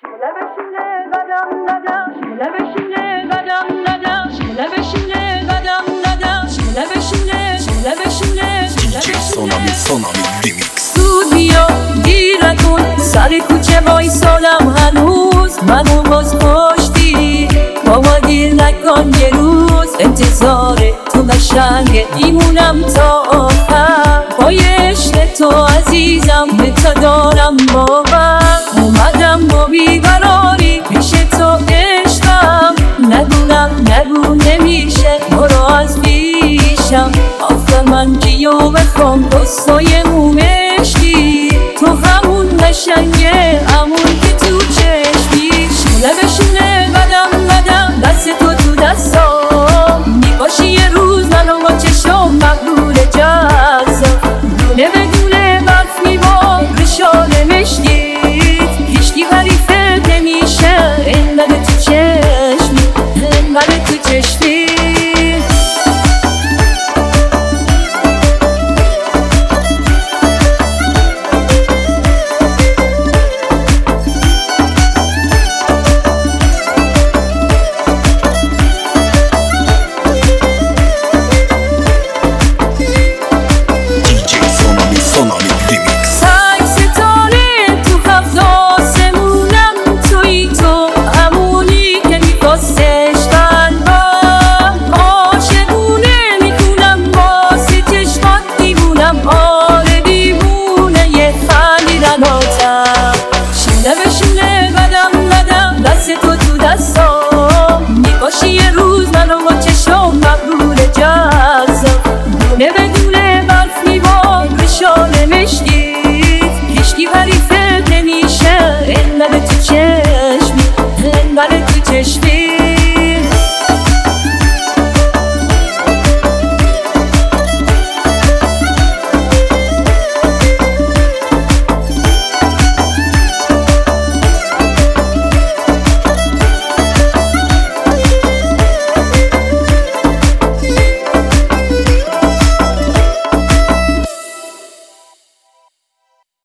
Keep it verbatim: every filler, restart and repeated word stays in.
شمله بشینه قدم ندم، شمله بشینه قدم ندم، شمله بشینه قدم ندم، شمله بشینه، شمله بشینه. دیجی سونامی سونامی ریمیکس. زود بیا دیر نکن، سر کوچه وایسادم هنوز، منو باز کشتی. بابا دیر نکن یه روز، انتظار تو قشنگه، میمونم تا آخر. با یه عشق تو عزیزم به تا دارم باور. اومدم با بیقراری پیش تو عشقم، نگونم نگو نمیشه برو از پیشم. آخه من کیو بخوام دوستای مومشکی، تو همون قشنگه همون که تو چشمی. شمله بشینه قدم قدم، دست تو تو دستام، میباشی یه روز منو با چشم مقبول جزم. دونه به دونه برف میبار به شال مشکیت، هیچکی حریفت نمیشه انقدر تو چشمی، انقدر تو چشمی. شمله بشینه قدم قدم، دست تو تو دستام، میباشی یه روز منو با چشم مقبول جزم. دونه به دونه برف میبار به شال مشکیت، هیچکی حریفت نمیشه انقدر تو چشم.